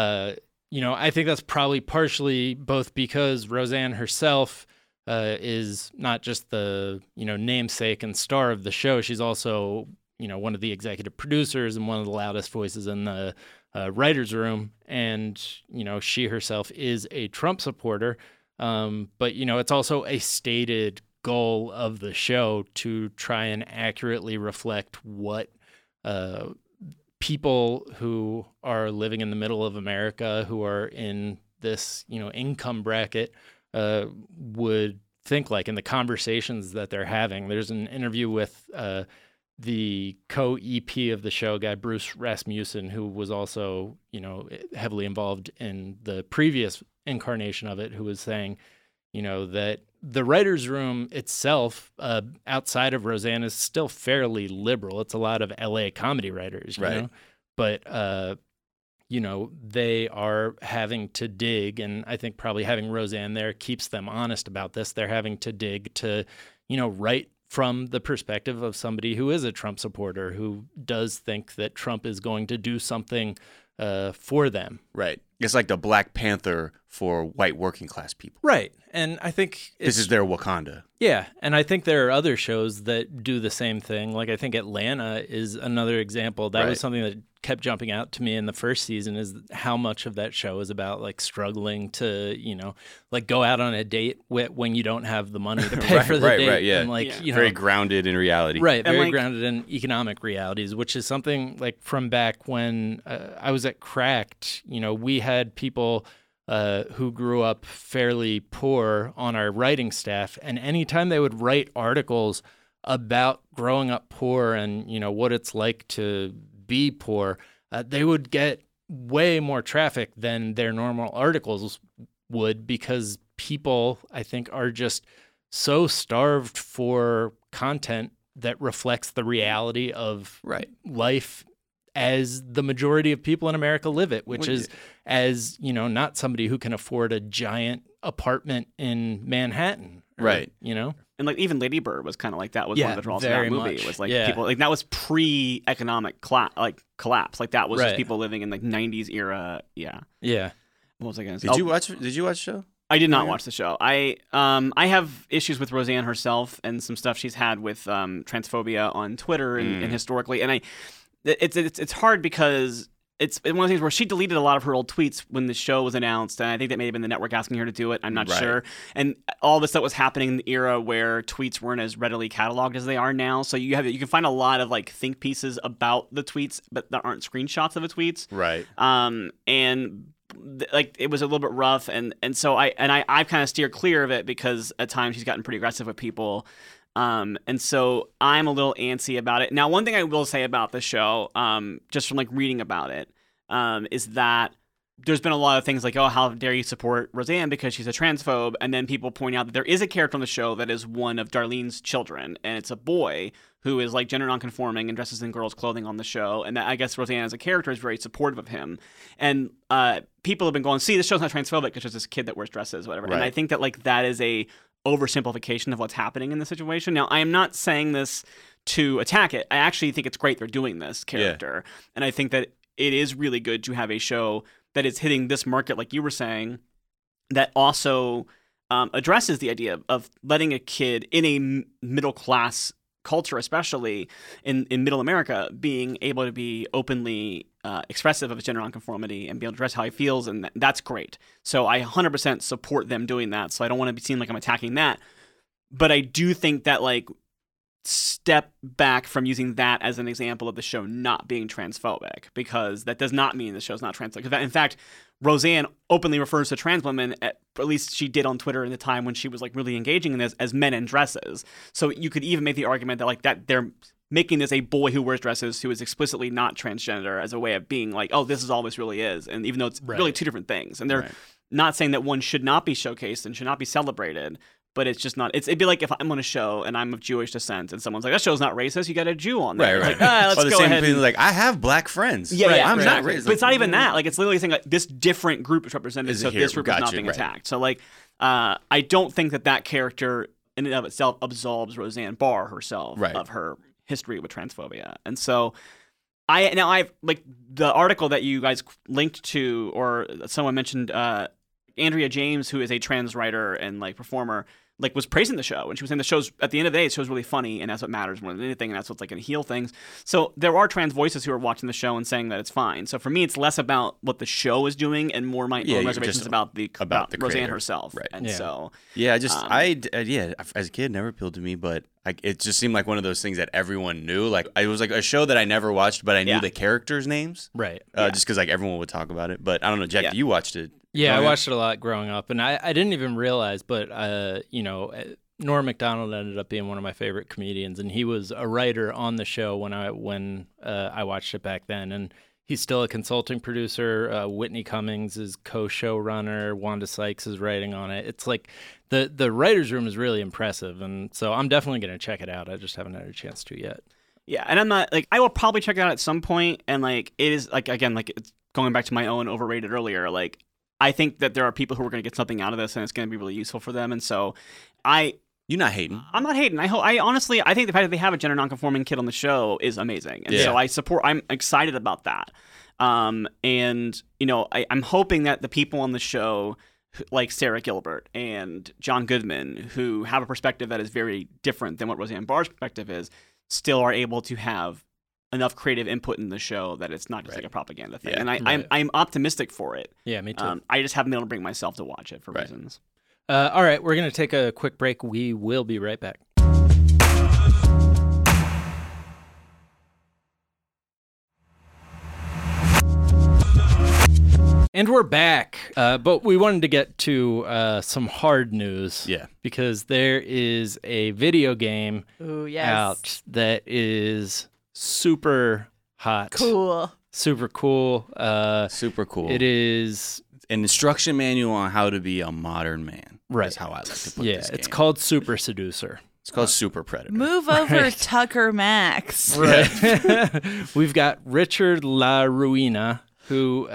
I think that's probably partially both because Roseanne herself is not just the namesake and star of the show. She's also one of the executive producers and one of the loudest voices in the writers' room. And she herself is a Trump supporter. But it's also a stated goal of the show to try and accurately reflect what people who are living in the middle of America, who are in this income bracket, would think like in the conversations that they're having. There's an interview with the co-EP of the show, guy Bruce Rasmussen, who was also heavily involved in the previous incarnation of it, who was saying that the writer's room itself outside of Roseanne is still fairly liberal. It's a lot of LA comedy writers, you know? But they are having to dig, and I think probably having Roseanne there keeps them honest about this. They're having to dig to, write from the perspective of somebody who is a Trump supporter, who does think that Trump is going to do something for them. Right. It's like the Black Panther for white working class people. Right. And I think this is their Wakanda. Yeah. And I think there are other shows that do the same thing. Like I think Atlanta is another example. That was something that kept jumping out to me in the first season, is how much of that show is about like struggling to, like go out on a date when you don't have the money to pay for the date. Right, yeah. And like, very grounded in reality. Right, very grounded in economic realities, which is something like from back when I was at Cracked, we had people who grew up fairly poor on our writing staff, and anytime they would write articles about growing up poor and, what it's like to be poor, they would get way more traffic than their normal articles would, because people, I think, are just so starved for content that reflects the reality of life as the majority of people in America live it, which is as, not somebody who can afford a giant apartment in Manhattan. Right. And like even Lady Bird was kind of like that. Was one of the draws of that movie. It was like people like that was pre-economic collapse. Like that was just people living in like 90s era. Yeah. Yeah. What was I going to say? Did you watch the show? I did not watch the show. I have issues with Roseanne herself and some stuff she's had with transphobia on Twitter and historically, and it's hard because it's one of the things where she deleted a lot of her old tweets when the show was announced, and I think that may have been the network asking her to do it. I'm not sure. And all this stuff was happening in the era where tweets weren't as readily cataloged as they are now. So you can find a lot of like think pieces about the tweets, but there aren't screenshots of the tweets. Right. And like it was a little bit rough, and so I've kind of steered clear of it because at times she's gotten pretty aggressive with people. And so I'm a little antsy about it. Now, one thing I will say about the show, just from like reading about it, is that there's been a lot of things like, oh, how dare you support Roseanne because she's a transphobe? And then people point out that there is a character on the show that is one of Darlene's children, and it's a boy who is like gender nonconforming and dresses in girls' clothing on the show. And that, I guess Roseanne as a character is very supportive of him. And people have been going, see, this show's not transphobic, it's just this kid that wears dresses, whatever. Right. And I think that like that is a oversimplification of what's happening in the situation. Now, I am not saying this to attack it. I actually think it's great they're doing this character. Yeah. And I think that it is really good to have a show that is hitting this market, like you were saying, that also addresses the idea of letting a kid in a middle-class culture, especially in middle America, being able to be openly expressive of his gender nonconformity and be able to address how he feels, and that's great. So I 100% support them doing that. So I don't want to be seen like I'm attacking that. But I do think that like step back from using that as an example of the show not being transphobic, because that does not mean the show's not transphobic. In fact, Roseanne openly refers to trans women, at least she did on Twitter in the time when she was like really engaging in this, as men in dresses. So you could even make the argument that like that they're making this a boy who wears dresses who is explicitly not transgender as a way of being like, oh, this is all this really is. And even though it's really two different things, and they're not saying that one should not be showcased and should not be celebrated. But it's just not. It'd be like if I'm on a show and I'm of Jewish descent and someone's like, "That show's not racist. You got a Jew on there." Right. Like, let's go ahead. Like, I have black friends. Yeah, I'm not racist. But it's not even that. Like, it's literally saying like this different group is represented, so this group is not being attacked. So like, I don't think that character in and of itself absolves Roseanne Barr herself of her history with transphobia. And so I've like the article that you guys linked to, or someone mentioned, Andrea James, who is a trans writer and like performer, like was praising the show, and she was saying the show's, at the end of the day, the show's really funny, and that's what matters more than anything, and that's what's like going to heal things. So there are trans voices who are watching the show and saying that it's fine. So for me, it's less about what the show is doing and more my own reservations about the Roseanne herself. Right. And so I as a kid, never appealed to me, but it just seemed like one of those things that everyone knew. Like it was like a show that I never watched, but I knew the characters' names, just because like everyone would talk about it. But I don't know, Jack, you watched it. Yeah, I watched it a lot growing up, and I didn't even realize, but, Norm Macdonald ended up being one of my favorite comedians, and he was a writer on the show when I watched it back then, and he's still a consulting producer. Whitney Cummings is co-showrunner. Wanda Sykes is writing on it. It's like the writer's room is really impressive, and so I'm definitely going to check it out. I just haven't had a chance to yet. Yeah, and I'm not, like, I will probably check it out at some point, and, like, it is, like, again, like, it's going back to my own overrated earlier, like, I think that there are people who are going to get something out of this, and it's going to be really useful for them. And so, you're not hating. I'm not hating. I honestly think the fact that they have a gender nonconforming kid on the show is amazing, and so I'm excited about that. And, you know, I'm hoping that the people on the show, like Sarah Gilbert and John Goodman, who have a perspective that is very different than what Roseanne Barr's perspective is, still are able to have enough creative input in the show that it's not just like a propaganda thing. And I'm optimistic for it. Yeah, me too. I just haven't been able to bring myself to watch it for reasons. All right, we're going to take a quick break. We will be right back. And we're back, but we wanted to get to some hard news. Yeah. Because there is a video game out that is super hot. Cool. Super cool. Super cool. It is an instruction manual on how to be a modern man. Right. That's how I like to put this game. It's called Super Seducer. It's called Super Predator. Move over, Tucker Max. Right. We've got Richard La Ruina, who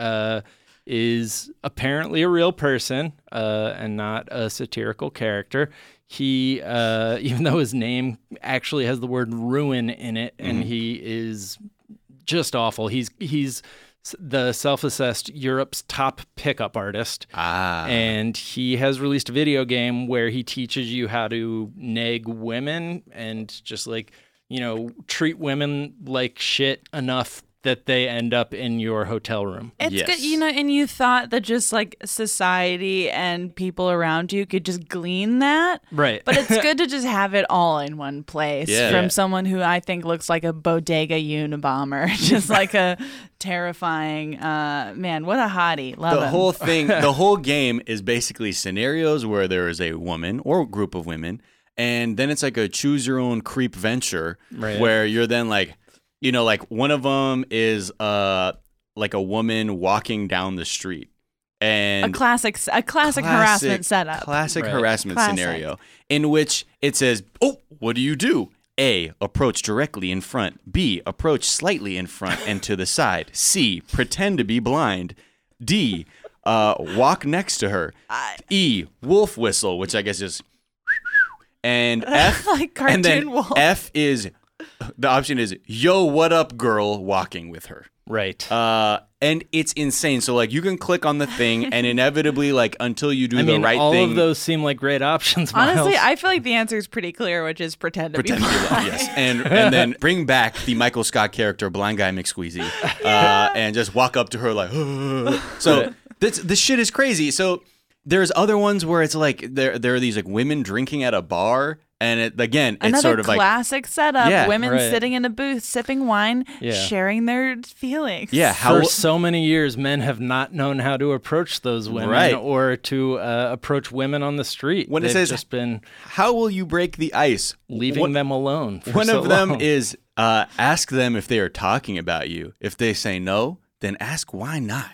is apparently a real person and not a satirical character. He, even though his name actually has the word ruin in it, and he is just awful. He's the self-assessed Europe's top pickup artist. And he has released a video game where he teaches you how to nag women and just like, you know, treat women like shit enough that they end up in your hotel room. It's good, you know, and you thought that just like society and people around you could just glean that. Right. But it's good to just have it all in one place from someone who I think looks like a bodega Unabomber. Just like a terrifying, man, what a hottie. Love him. Whole thing, the whole game is basically scenarios where there is a woman or a group of women, and then it's like a choose your own creep venture where you're then like, you know, like one of them is like a woman walking down the street, and a classic harassment setup. Classic harassment scenario in which it says, "Oh, what do you do? A, approach directly in front. B, approach slightly in front and to the side. C, pretend to be blind. D, walk next to her. E, wolf whistle," which I guess is, and F, like cartoon and then wolf. F is. The option is, yo, what up, girl, walking with her. Right. And it's insane. So, like, you can click on the thing, and inevitably, like, until you do the right all thing. All of those seem like great options, Miles. Honestly, I feel like the answer is pretty clear, which is pretend to be blind. Yes. And then bring back the Michael Scott character, Blind Guy McSqueezy, and just walk up to her like, so this shit is crazy. So there's other ones where it's like, there are these, like, women drinking at a bar. And it's another sort of classic setup. Yeah, women sitting in a booth, sipping wine, sharing their feelings. Yeah, for so many years, men have not known how to approach those women or to approach women on the street. When They've it says, just been how will you break the ice? Leaving them alone. For one so of them long. is ask them if they are talking about you. If they say no, then ask why not.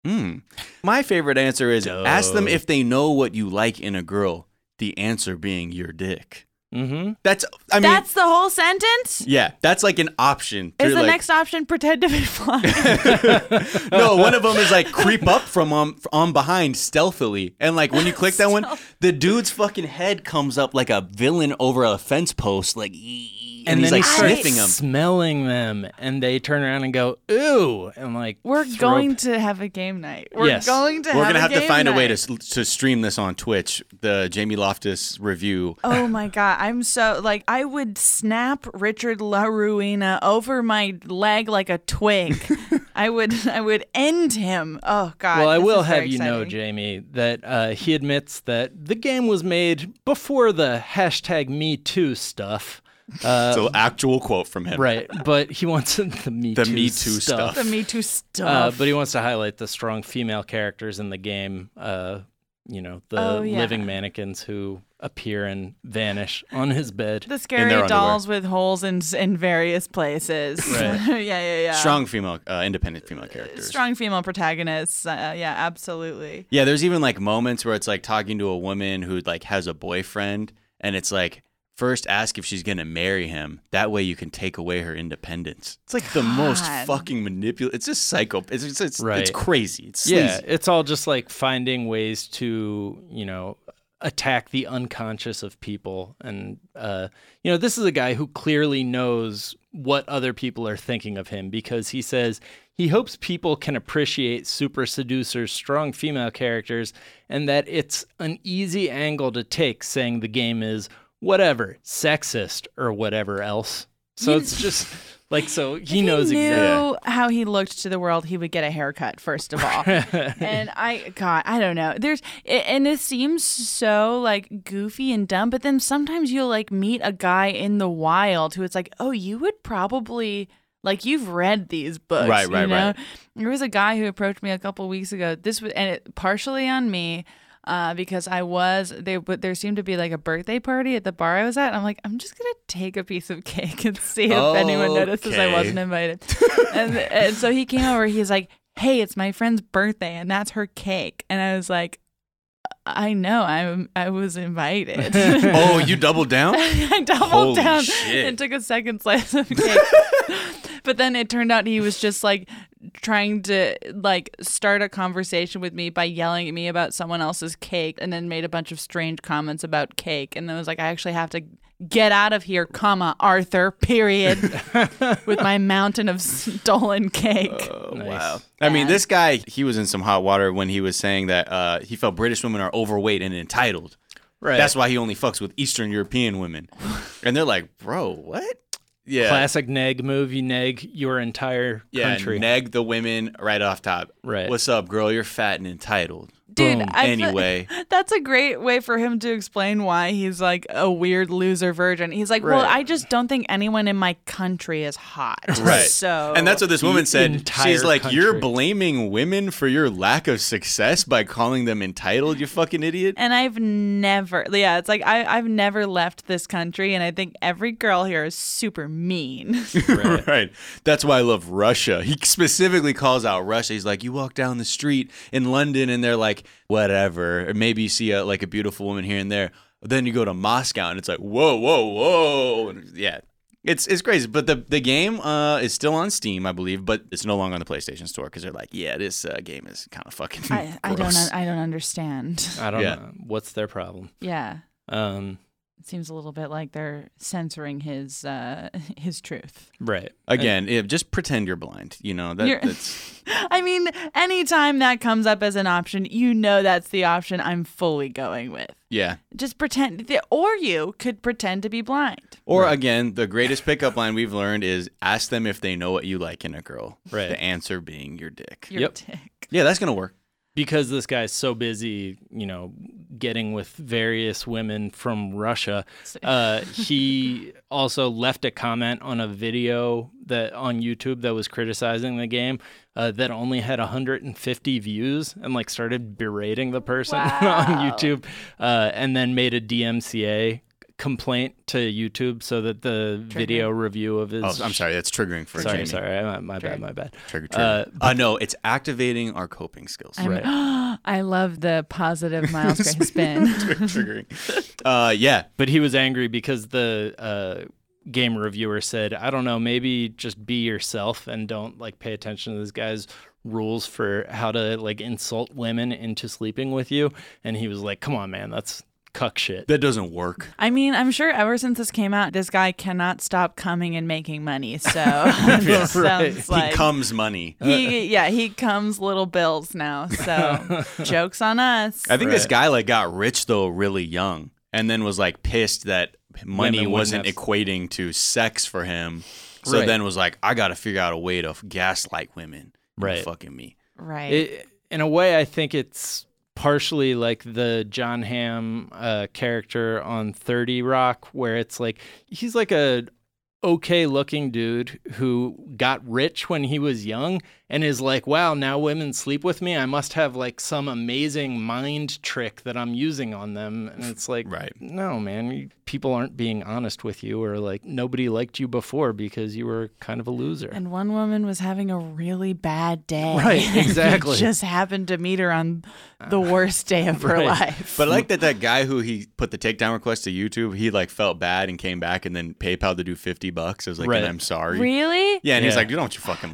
My favorite answer is ask them if they know what you like in a girl. The answer being your dick. Mm-hmm. That's the whole sentence? Yeah, that's like an option. Is the next option pretend to be blind? No, one of them is like creep up from on behind stealthily. And like when you click that one, the dude's fucking head comes up like a villain over a fence post, like and he's then like sniffing them, smelling them, and they turn around and go, "Ooh!" And like, we're going to have a game night. We're gonna have to find a way to stream this on Twitch. The Jamie Loftus review. Oh my god, I'm so like I would snap Richard La Ruina over my leg like a twig. I would end him. Oh god. Well, I will have you know, Jamie, that he admits that the game was made before the #MeToo stuff. So actual quote from him. Right, but he wants the Me Too stuff. The Me Too stuff. But he wants to highlight the strong female characters in the game, you know, the living mannequins who appear and vanish on his bed. The scary dolls with holes in various places. Right. Yeah. Strong female, independent female characters. Strong female protagonists. Yeah, absolutely. Yeah, there's even like moments where it's like talking to a woman who like has a boyfriend, and it's like, first ask if she's going to marry him. That way you can take away her independence. It's like the most fucking manipulative. It's just psycho. It's crazy. It's sleazy. Yeah, it's all just like finding ways to, you know, attack the unconscious of people. And, you know, this is a guy who clearly knows what other people are thinking of him, because he says he hopes people can appreciate Super Seducer's strong female characters and that it's an easy angle to take saying the game is whatever, sexist or whatever else. So it's just like, so he knows exactly how he looked to the world. He would get a haircut, first of all. And I don't know. And it seems so like goofy and dumb, but then sometimes you'll like meet a guy in the wild who it's like, oh, you would probably like, you've read these books, right? There was a guy who approached me a couple weeks ago. Partially on me. Because there seemed to be like a birthday party at the bar I was at. And I'm like, I'm just going to take a piece of cake and see if anyone notices I wasn't invited. and so he came over. He's like, hey, it's my friend's birthday and that's her cake. And I was like, I know, I was invited. Oh, you doubled down? I doubled down and took a second slice of cake. But then it turned out he was just like trying to like start a conversation with me by yelling at me about someone else's cake, and then made a bunch of strange comments about cake. And then was like, I actually have to get out of here, Arthur, period, with my mountain of stolen cake. Nice. Wow. I mean, this guy, he was in some hot water when he was saying that he felt British women are overweight and entitled. Right. That's why he only fucks with Eastern European women. And they're like, bro, what? Yeah. Classic neg move. You neg your entire country. Yeah, neg the women right off top. Right. What's up, girl? You're fat and entitled. Dude, anyway. That's a great way for him to explain why he's like a weird loser virgin. He's like, well, I just don't think anyone in my country is hot. Right. So, and that's what this woman said. She's like, country. You're blaming women for your lack of success by calling them entitled, you fucking idiot. And I've never left this country, and I think every girl here is super mean. Right. That's why I love Russia. He specifically calls out Russia. He's like, you walk down the street in London and they're like, whatever. Or maybe you see a beautiful woman here and there. Then you go to Moscow and it's like, whoa. And yeah, it's crazy. But the game is still on Steam, I believe, but it's no longer on the PlayStation Store because they're like, yeah, this game is kind of fucking I don't understand. I don't know. What's their problem? Yeah. It seems a little bit like they're censoring his truth. Right. Again, just pretend you're blind. You know, that's... I mean, anytime that comes up as an option, you know that's the option I'm fully going with. Yeah. Just pretend, or you could pretend to be blind. Or again, the greatest pickup line we've learned is ask them if they know what you like in a girl. Right. The answer being your dick. Your dick. Yeah, that's going to work. Because this guy's so busy, getting with various women from Russia, he also left a comment on a video that on YouTube that was criticizing the game that only had 150 views and like started berating the person on YouTube, and then made a DMCA complaint to YouTube so that the video review of his... Oh, I'm sorry. That's triggering for Jamie. Sorry. My bad. Trigger. No, it's activating our coping skills. Right. I love the positive Miles Gray spin. Triggering. Yeah. But he was angry because the game reviewer said, I don't know, maybe just be yourself and don't like pay attention to this guy's rules for how to like insult women into sleeping with you. And he was like, come on, man, that's cuck shit. That doesn't work. I mean, I'm sure ever since this came out, this guy cannot stop coming and making money. So sounds like he comes money. He comes little bills now. So joke's on us. I think this guy like got rich though really young, and then was like pissed that money wasn't equating to sex for him. So then was like, I got to figure out a way to gaslight women. Right. Fucking me. Right. In a way, I think it's partially like the John Hamm character on 30 Rock, where it's like he's like a okay looking dude who got rich when he was young and is like, wow, now women sleep with me. I must have like some amazing mind trick that I'm using on them. And it's like, no, man, people aren't being honest with you, or like nobody liked you before because you were kind of a loser. And one woman was having a really bad day. Right, exactly. You just happened to meet her on the worst day of her life. But I like that guy who he put the takedown request to YouTube, he like felt bad and came back and then PayPal to do $50. I was like, and I'm sorry. Really? Yeah, and he's like, you don't want your fucking money.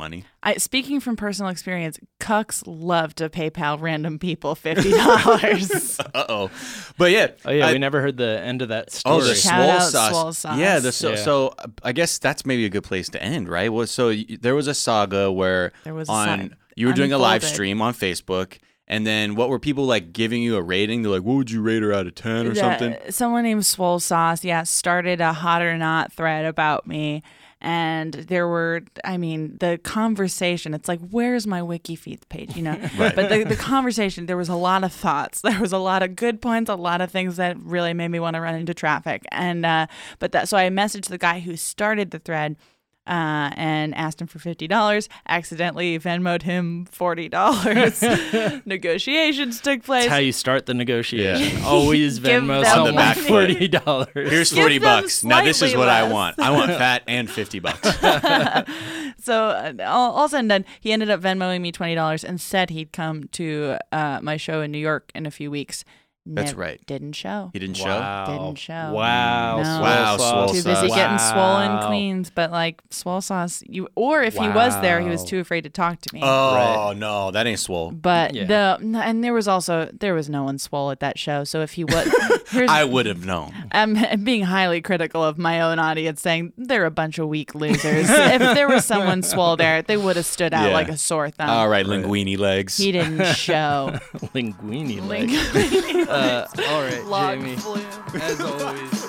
Speaking from personal experience, cucks love to PayPal random people $50. Uh-oh. But yeah. Oh, yeah, we never heard the end of that story. Oh, the swole sauce. Swole sauce. Yeah, so I guess that's maybe a good place to end, right? Well, so there was a saga where you were doing a live stream on Facebook, and then what were people like giving you a rating? They're like, what would you rate her out of 10 or something? Someone named Swole Sauce, started a hot or not thread about me. And there were, the conversation, it's like, where's my WikiFeeds page, Right. But the conversation, there was a lot of thoughts. There was a lot of good points, a lot of things that really made me want to run into traffic. And so I messaged the guy who started the thread and asked him for $50, accidentally Venmo'd him $40. Negotiations took place. That's how you start the negotiation. Yeah. Always Venmo someone $40. Here's $40. Now this is what I want. I want fat and $50. So all said and done, he ended up Venmoing me $20 and said he'd come to my show in New York in a few weeks. That's right. Didn't show. He didn't show? Didn't show. Wow. No. Wow. Swole Too busy getting swollen queens. But like Swole Sauce, if he was there, he was too afraid to talk to me. Oh, no. That ain't swole. But and there was no one swole at that show. So if he was, I would have known. I'm being highly critical of my own audience, saying they're a bunch of weak losers. If there was someone swole there, they would have stood out like a sore thumb. All right, linguini legs. He didn't show. Linguini legs. All right, Log Jamie, flume. as always.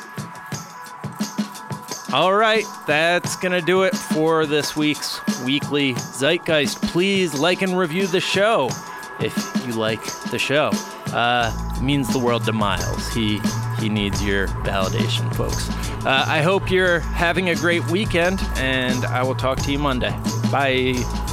All right, that's going to do it for this week's Weekly Zeitgeist. Please like and review the show if you like the show. It means the world to Miles. He needs your validation, folks. I hope you're having a great weekend, and I will talk to you Monday. Bye.